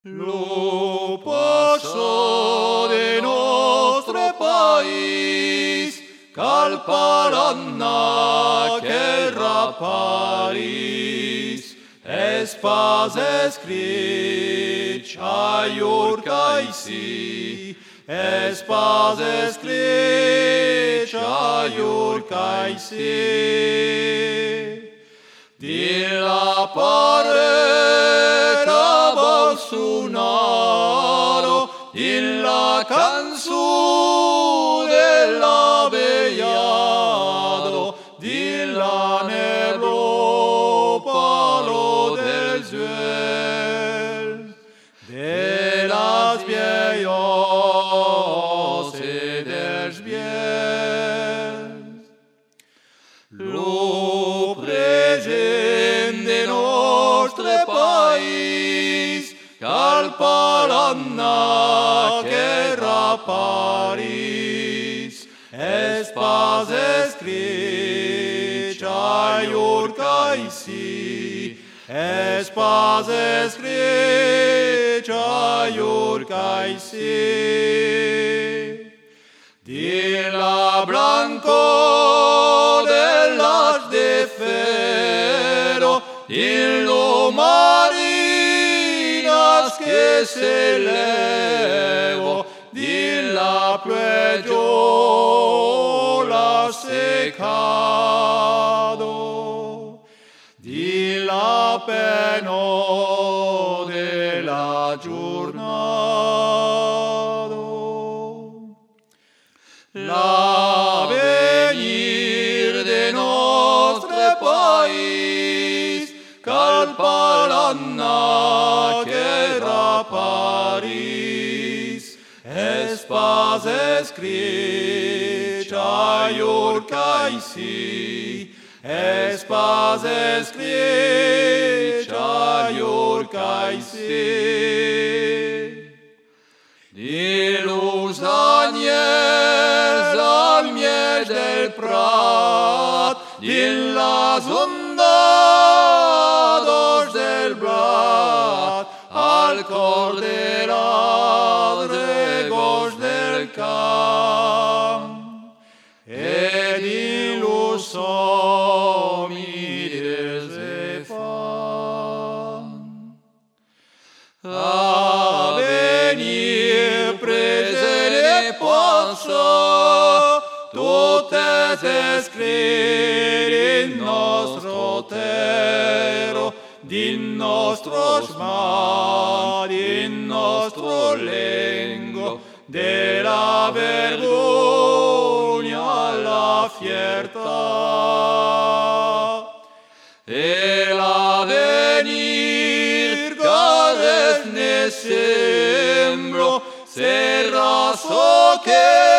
Lo passo de nostre país, cal paranna querra Paris, es pas escrit aiur caisi, es pas escrit aiur caisi. Di la pareta bolsunaro, in la canzone dell'abbegliado, di la neblo palo del zuel, de las viejos e dels biels. Lo present de nostre país, cal paranna querra Paris, es pas escrit aiur caisi, es pas escrit aiur caisi. Di la blanco dell'as de ferro, in lo marinas che se levo, di la pleggiola secado, di la peno della giornata. L'avenir de nostre país, cal paranna querra Paris, es pas escrit aiur caisi, es pas escrit aiur caisi. Di los agnels al miel del prat, din las ondados del blat, al cor de l'adre gos del camp, e din los somnis de fam. Avenir present e passat, tot es escrit in nostro terro, din nostros mar, in nostro lengo, de la vergogna alla fiertà. E l'avenir cares ne sembro, será so che